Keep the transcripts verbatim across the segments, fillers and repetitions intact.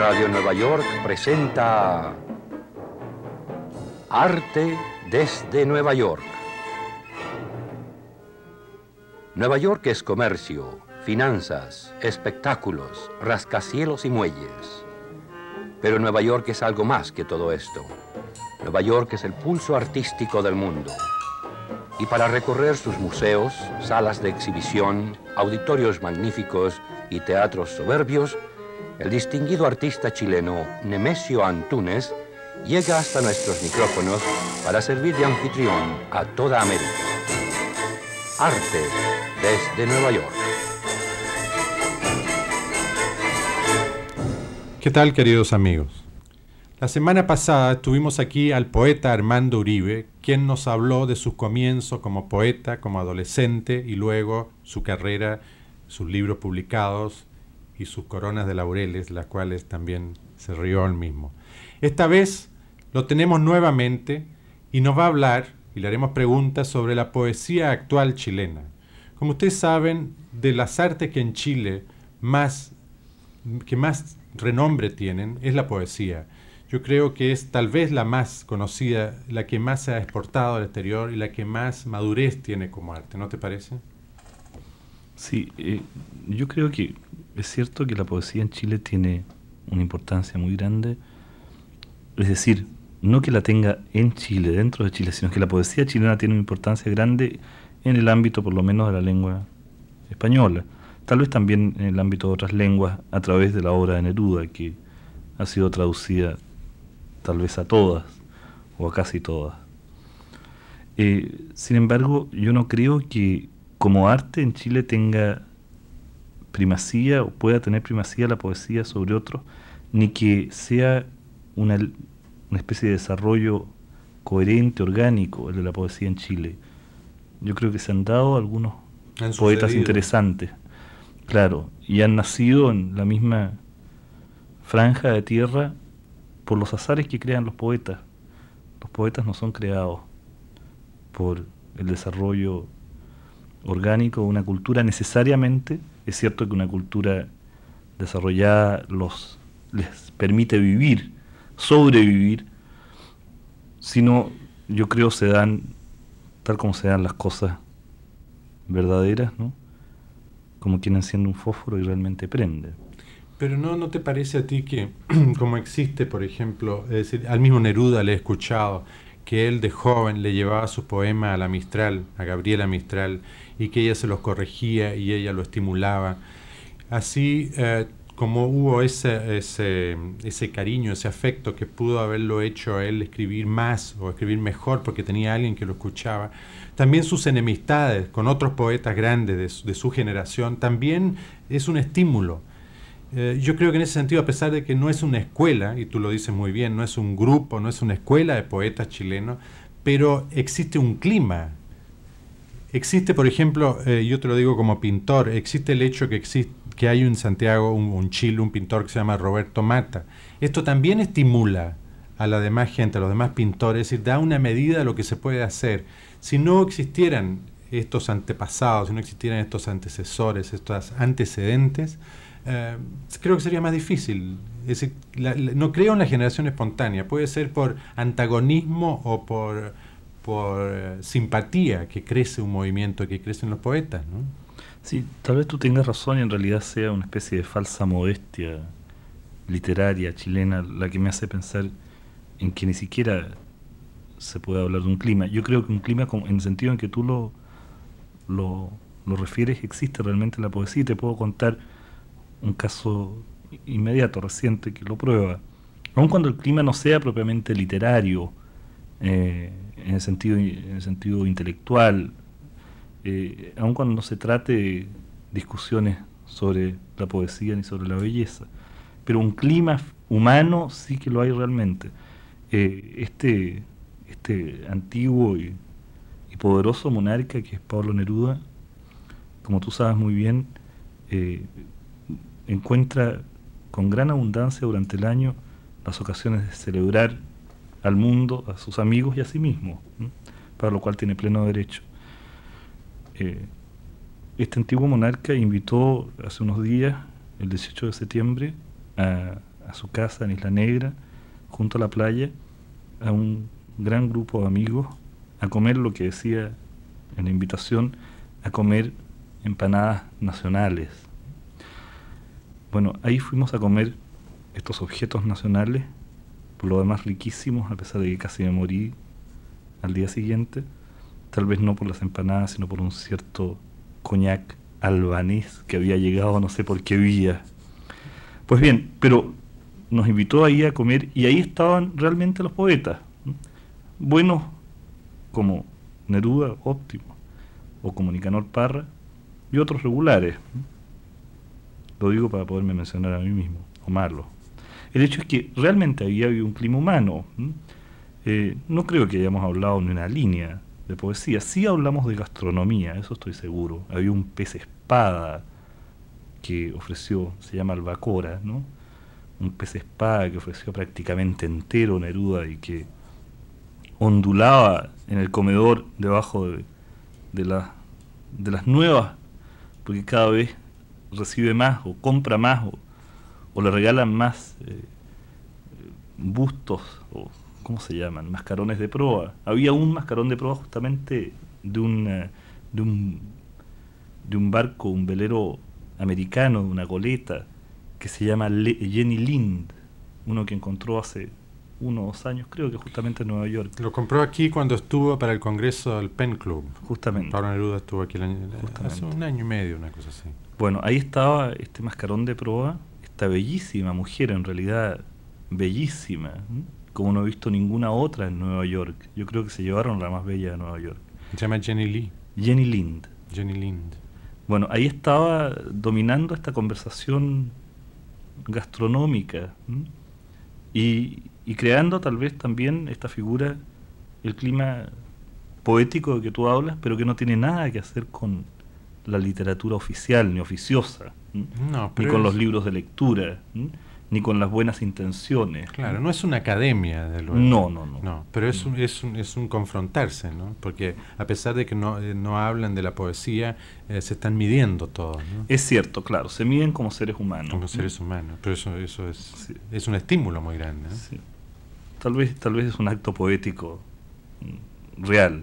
Radio Nueva York presenta Arte desde Nueva York. Nueva York es comercio, finanzas, espectáculos, rascacielos y muelles. Pero Nueva York es algo más que todo esto. Nueva York es el pulso artístico del mundo. Y para recorrer sus museos, salas de exhibición, auditorios magníficos y teatros soberbios, el distinguido artista chileno Nemesio Antúnez llega hasta nuestros micrófonos para servir de anfitrión a toda América. Arte desde Nueva York. ¿Qué tal, queridos amigos? La semana pasada tuvimos aquí al poeta Armando Uribe, quien nos habló de sus comienzos como poeta, como adolescente, y luego su carrera, sus libros publicados y sus coronas de laureles, las cuales también se rió él mismo. Esta vez lo tenemos nuevamente y nos va a hablar, y le haremos preguntas sobre la poesía actual chilena. Como ustedes saben, de las artes que en Chile más, que más renombre tienen, es la poesía. Yo creo que es tal vez la más conocida, la que más se ha exportado al exterior y la que más madurez tiene como arte, ¿no te parece? Sí, eh, yo creo que es cierto que la poesía en Chile tiene una importancia muy grande, es decir, no que la tenga en Chile, dentro de Chile, sino que la poesía chilena tiene una importancia grande en el ámbito, por lo menos, de la lengua española, tal vez también en el ámbito de otras lenguas, a través de la obra de Neruda, que ha sido traducida tal vez a todas, o a casi todas. Eh, sin embargo, yo no creo que como arte en Chile tenga primacía o pueda tener primacía la poesía sobre otros, ni que sea una, una especie de desarrollo coherente, orgánico, el de la poesía en Chile. Yo creo que se han dado algunos han poetas sucedido. interesantes, claro, y han nacido en la misma franja de tierra por los azares que crean los poetas. Los poetas no son creados por el desarrollo orgánico de una cultura necesariamente. Es cierto que una cultura desarrollada los, les permite vivir, sobrevivir, sino yo creo se dan tal como se dan las cosas verdaderas, ¿no? Como quien enciende un fósforo y realmente prende. Pero no, ¿no te parece a ti que, como existe, por ejemplo, es decir, al mismo Neruda le he escuchado que él de joven le llevaba sus poemas a la Mistral, a Gabriela Mistral, y que ella se los corregía y ella lo estimulaba? Así eh, como hubo ese, ese, ese cariño, ese afecto que pudo haberlo hecho a él escribir más o escribir mejor porque tenía alguien que lo escuchaba, también sus enemistades con otros poetas grandes de su, de su generación también es un estímulo. Eh, yo creo que en ese sentido, a pesar de que no es una escuela, y tú lo dices muy bien, no es un grupo, no es una escuela de poetas chilenos, pero existe un clima. Existe, por ejemplo, eh, yo te lo digo como pintor, existe el hecho que, existe, que hay en Santiago, un, un Chile, un pintor que se llama Roberto Mata. Esto también estimula a la demás gente, a los demás pintores, es decir, da una medida de lo que se puede hacer. Si no existieran estos antepasados, si no existieran estos antecesores, estos antecedentes, Uh, creo que sería más difícil. Es decir, la, la, no creo en la generación espontánea. Puede ser por antagonismo o por, por uh, simpatía que crece un movimiento, que crecen los poetas, ¿no? Sí, tal vez tú tengas razón y en realidad sea una especie de falsa modestia literaria chilena la que me hace pensar en que ni siquiera se puede hablar de un clima. Yo creo que un clima, en el sentido en que tú lo, lo, lo refieres, existe realmente en la poesía, y te puedo contar un caso inmediato, reciente, que lo prueba. Aun cuando el clima no sea propiamente literario, eh, en el sentido, en el sentido intelectual, eh, aun cuando no se trate de discusiones sobre la poesía ni sobre la belleza, pero un clima humano sí que lo hay realmente. Eh, este, este antiguo y, y poderoso monarca que es Pablo Neruda, como tú sabes muy bien, eh, encuentra con gran abundancia durante el año las ocasiones de celebrar al mundo, a sus amigos y a sí mismo, ¿no? Para lo cual tiene pleno derecho. Eh, este antiguo monarca invitó hace unos días, el dieciocho de septiembre, a, a su casa en Isla Negra, junto a la playa, a un gran grupo de amigos, a comer lo que decía en la invitación, a comer empanadas nacionales. Bueno, ahí fuimos a comer estos objetos nacionales, por lo demás riquísimos, a pesar de que casi me morí al día siguiente, tal vez no por las empanadas, sino por un cierto coñac albanés que había llegado no sé por qué vía. Pues bien, pero nos invitó ahí a comer y ahí estaban realmente los poetas, ¿no? Buenos como Neruda, óptimo, o como Nicanor Parra, y otros regulares, ¿no? Lo digo para poderme mencionar a mí mismo, o malos. El hecho es que realmente había habido un clima humano, ¿no? Eh, no creo que hayamos hablado en una línea de poesía, sí hablamos de gastronomía, eso estoy seguro. Había un pez espada que ofreció, se llama albacora, ¿no? Un pez espada que ofreció prácticamente entero Neruda y que ondulaba en el comedor debajo de, de, la, de las nuevas, porque cada vez recibe más o compra más o, o le regalan más eh, bustos o ¿cómo se llaman? Mascarones de proa. Había un mascarón de proa justamente de un, uh, de un de un barco, un velero americano, de una goleta, que se llama Le Jenny Lind, uno que encontró hace uno o dos años, creo que justamente en Nueva York. Lo compró aquí cuando estuvo para el congreso del Pen Club. Justamente. Pablo Neruda estuvo aquí el año, hace un año y medio, una cosa así. Bueno, ahí estaba este mascarón de proa, esta bellísima mujer, en realidad bellísima, ¿eh? Como no he visto ninguna otra en Nueva York. Yo creo que se llevaron la más bella de Nueva York. Se llama Jenny Lee. Jenny Lind. Jenny Lind. Bueno, ahí estaba dominando esta conversación gastronómica, ¿m? y, y creando tal vez también esta figura, el clima poético de que tú hablas, pero que no tiene nada que hacer con la literatura oficial ni oficiosa, no, ni con es... los libros de lectura, ¿m? Ni con las buenas intenciones. Claro, no es una academia, de luego. No, no, no. no pero es un, es, un, es un confrontarse, ¿no? Porque a pesar de que no, eh, no hablan de la poesía, eh, se están midiendo todos, ¿no? Es cierto, claro, se miden como seres humanos. Como seres humanos, pero eso, eso es, sí. es un estímulo muy grande, ¿no? Sí. Tal vez, tal vez es un acto poético real,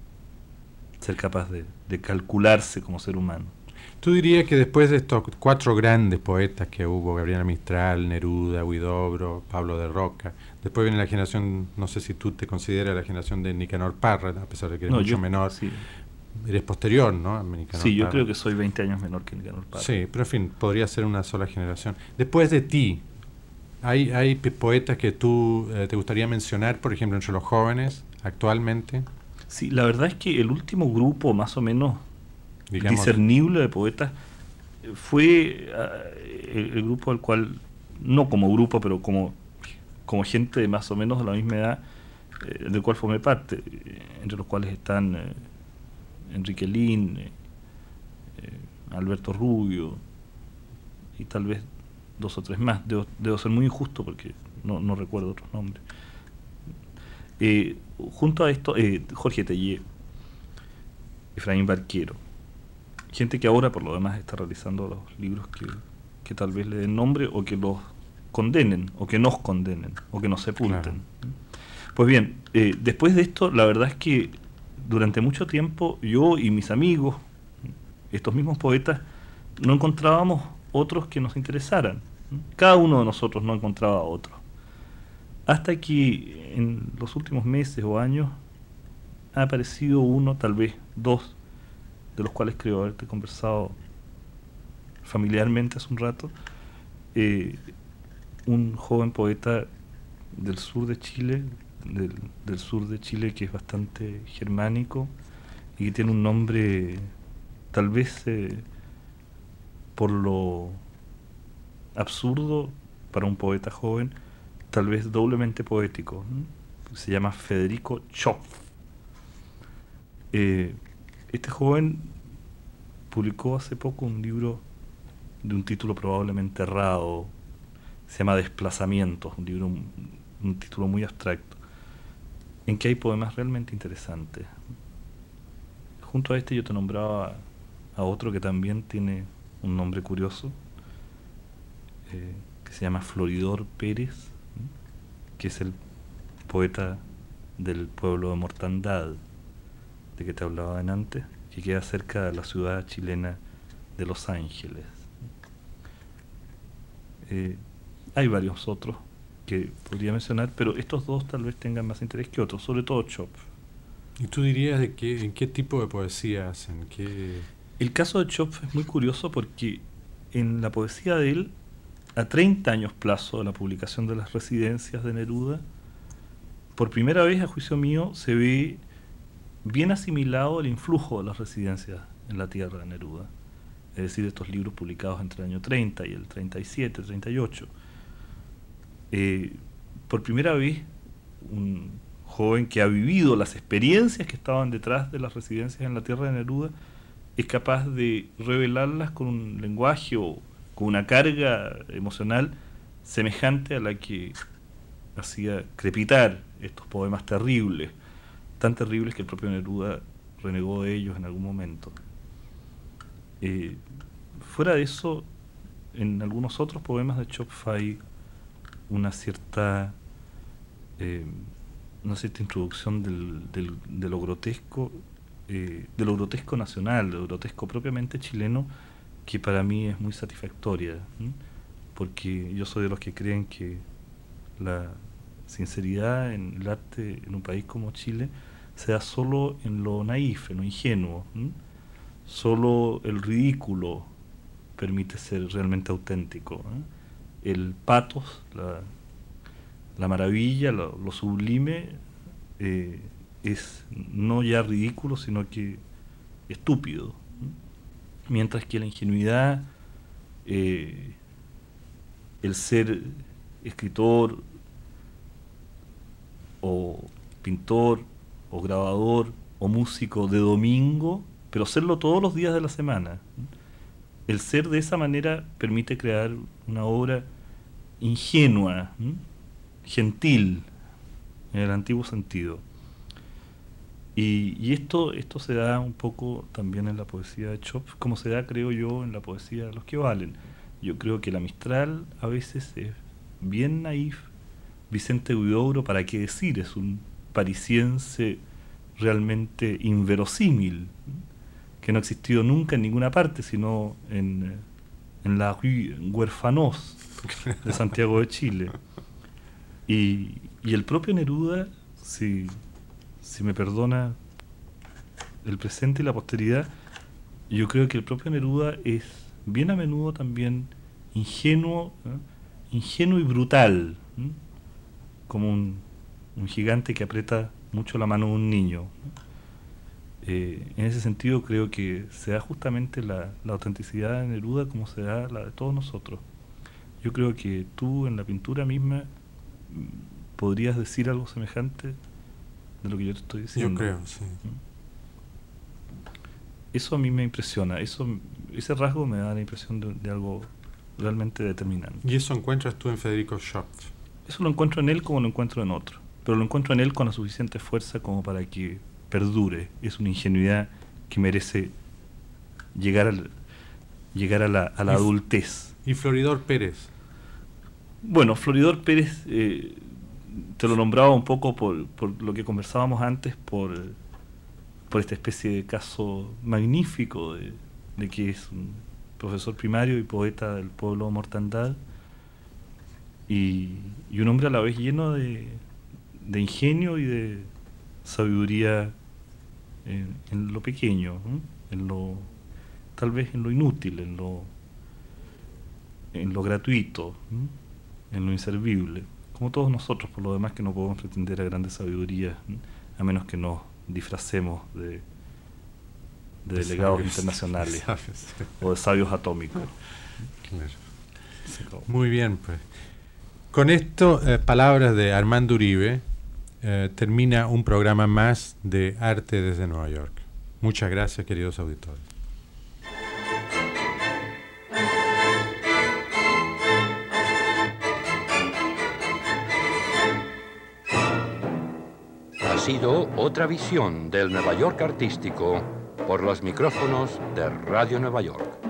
ser capaz de, de calcularse como ser humano. ¿Tú dirías que después de estos cuatro grandes poetas que hubo, Gabriela Mistral, Neruda, Huidobro, Pablo de Roca, después viene la generación, no sé si tú te consideras la generación de Nicanor Parra, a pesar de que eres no, mucho yo, menor, sí. Eres posterior, ¿no? A Nicanor sí, yo Parra. creo que soy veinte años menor que Nicanor Parra. Sí, pero en fin, podría ser una sola generación. Después de ti, ¿hay, hay poetas que tú eh, te gustaría mencionar, por ejemplo, entre los jóvenes actualmente? Sí, la verdad es que el último grupo más o menos Digamos, discernible de poetas fue uh, el, el grupo al cual, no como grupo, pero como, como gente de más o menos de la misma edad, eh, del cual formé parte, eh, entre los cuales están eh, Enrique Lin, eh, eh, Alberto Rubio y tal vez dos o tres más. Debo, debo ser muy injusto porque no, no recuerdo otros nombres. Eh, junto a esto, eh, Jorge Tellé, Efraín Barquero, gente que ahora por lo demás está realizando los libros que, que tal vez le den nombre o que los condenen, o que nos condenen, o que nos sepulten. Claro. Pues bien, eh, después de esto, la verdad es que durante mucho tiempo yo y mis amigos, estos mismos poetas, no encontrábamos otros que nos interesaran. Cada uno de nosotros no encontraba otro. Hasta que en los últimos meses o años ha aparecido uno, tal vez dos, de los cuales creo haberte conversado familiarmente hace un rato, eh, un joven poeta del sur de Chile, del, del sur de Chile que es bastante germánico y que tiene un nombre tal vez eh, por lo absurdo para un poeta joven, tal vez doblemente poético, ¿no? Se llama Federico Choff. Eh, Este joven publicó hace poco un libro de un título probablemente errado, se llama Desplazamientos, un libro, un, un título muy abstracto, en que hay poemas realmente interesantes. Junto a este yo te nombraba a otro que también tiene un nombre curioso, eh, que se llama Floridor Pérez, que es el poeta del pueblo de Mortandad, de que te hablaba antes, que queda cerca de la ciudad chilena de Los Ángeles. Eh, hay varios otros que podría mencionar, pero estos dos tal vez tengan más interés que otros, sobre todo Chop. ¿Y tú dirías de qué, en qué tipo de poesía hacen? ¿Qué... El caso de Chop es muy curioso porque en la poesía de él, a treinta años plazo de la publicación de las Residencias de Neruda, por primera vez, a juicio mío, se ve bien asimilado el influjo de las Residencias en la tierra de Neruda. Es decir, estos libros publicados entre el año treinta y el treinta y siete, treinta y ocho. Eh, por primera vez, un joven que ha vivido las experiencias que estaban detrás de las Residencias en la tierra de Neruda es capaz de revelarlas con un lenguaje o con una carga emocional semejante a la que hacía crepitar estos poemas terribles, tan terribles que el propio Neruda renegó de ellos en algún momento. Eh, fuera de eso, en algunos otros poemas de Chop hay una cierta eh, una cierta introducción del, del, de lo grotesco, eh, de lo grotesco nacional, de lo grotesco propiamente chileno, que para mí es muy satisfactoria, ¿sí? Porque yo soy de los que creen que la sinceridad en el arte en un país como Chile se da solo en lo naif, en lo ingenuo, ¿sí? Solo el ridículo permite ser realmente auténtico, ¿eh? El pathos, la, la maravilla, lo, lo sublime, eh, es no ya ridículo, sino que estúpido, ¿eh? Mientras que la ingenuidad, eh, el ser escritor o pintor o grabador o músico de domingo, pero serlo todos los días de la semana, el ser de esa manera permite crear una obra ingenua, ¿sí? Gentil, en el antiguo sentido. Y, y esto, esto se da un poco también en la poesía de Chop, como se da, creo yo, en la poesía de los que valen. Yo creo que la Mistral a veces es bien naif. Vicente Huidobro, ¿para qué decir? Es un parisiense realmente inverosímil, que no ha existido nunca en ninguna parte, sino en, en la rue Huérfanos de Santiago de Chile. Y, y el propio Neruda, si, si me perdona el presente y la posteridad, yo creo que el propio Neruda es bien a menudo también ingenuo, ¿eh? ingenuo y brutal, ¿eh? Como un, un gigante que aprieta mucho la mano de un niño. Eh, en ese sentido creo que se da justamente la, la autenticidad de Neruda como se da la de todos nosotros. Yo creo que tú en la pintura misma podrías decir algo semejante de lo que yo te estoy diciendo. Yo creo, sí. Eso a mí me impresiona, eso, ese rasgo me da la impresión de, de algo realmente determinante. ¿Y eso encuentras tú en Federico Chop? Eso lo encuentro en él como lo encuentro en otro, pero lo encuentro en él con la suficiente fuerza como para que perdure. Es una ingenuidad que merece llegar al, llegar a la, a la y, adultez. ¿Y Floridor Pérez? Bueno, Floridor Pérez, eh, te lo nombraba un poco por, por lo que conversábamos antes, por, por esta especie de caso magnífico de, de que es un profesor primario y poeta del pueblo de Mortandad, y, y un hombre a la vez lleno de, de ingenio y de sabiduría en, en lo pequeño, ¿eh? en lo tal vez en lo inútil, en lo en lo gratuito, ¿eh? en lo inservible, como todos nosotros, por lo demás, que no podemos pretender a grandes sabidurías, ¿eh? a menos que nos disfracemos de, de de delegados sabios, internacionales de sabios. o de sabios atómicos. Claro. Muy bien, pues. Con esto, eh, palabras de Armando Uribe, eh, termina un programa más de Arte desde Nueva York. Muchas gracias, queridos auditores. Ha sido otra visión del Nueva York artístico por los micrófonos de Radio Nueva York.